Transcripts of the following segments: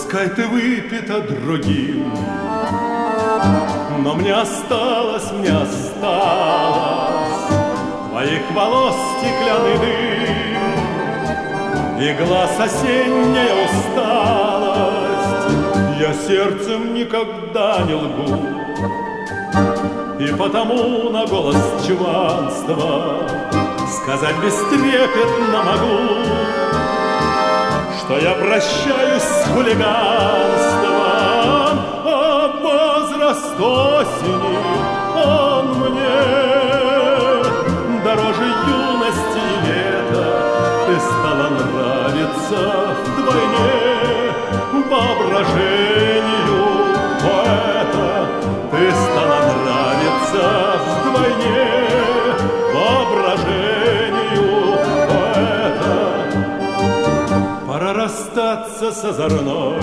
Пускай ты выпита другим, но мне осталось твоих волос стеклянный дым и глаз осенняя усталость. Я сердцем никогда не лгу, и потому на голос чванства сказать бестрепетно могу, что я прощаюсь с хулиганством, а возраст осени он мне дороже юности и лета. Ты стала нравиться вдвойне воображению поэта. Ты стала нравиться вдвойне воображению поэта. Пора расстаться с озорной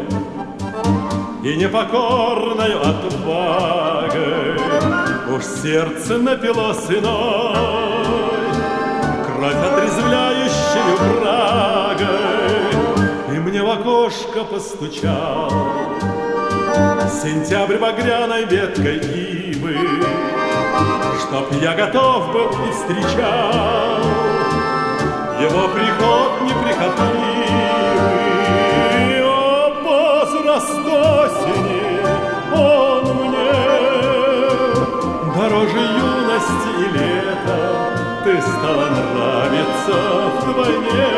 и непокорною отвагой. Уж сердце напилось иной, кровь отрезвляющей брагой. И мне в окошко постучал сентябрь багряной веткой ивы, чтоб я готов был и встречал его приход неприхотливый. О, возраст осени, он мне дороже юности и лета. Ты стала нравиться вдвойне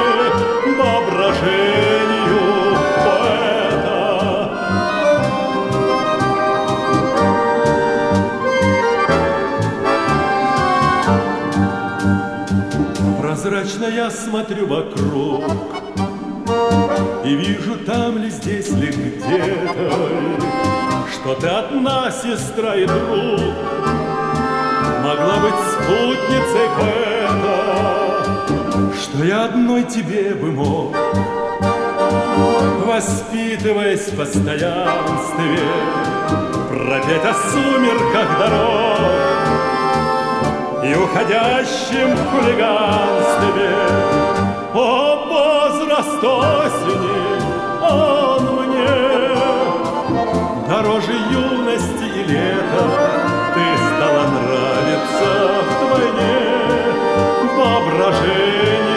воображению поэта. Прозрачно я смотрю вокруг и вижу, там ли, здесь ли где-то, что ты одна, сестра и друг, могла быть спутницей поэта, что я одной тебе бы мог, воспитываясь в постоянстве, пропеть о сумерках дорог и уходящем хулиганстве. О, возраст осени, он мне дороже юности и лета. Ты стала нравиться вдвойне воображению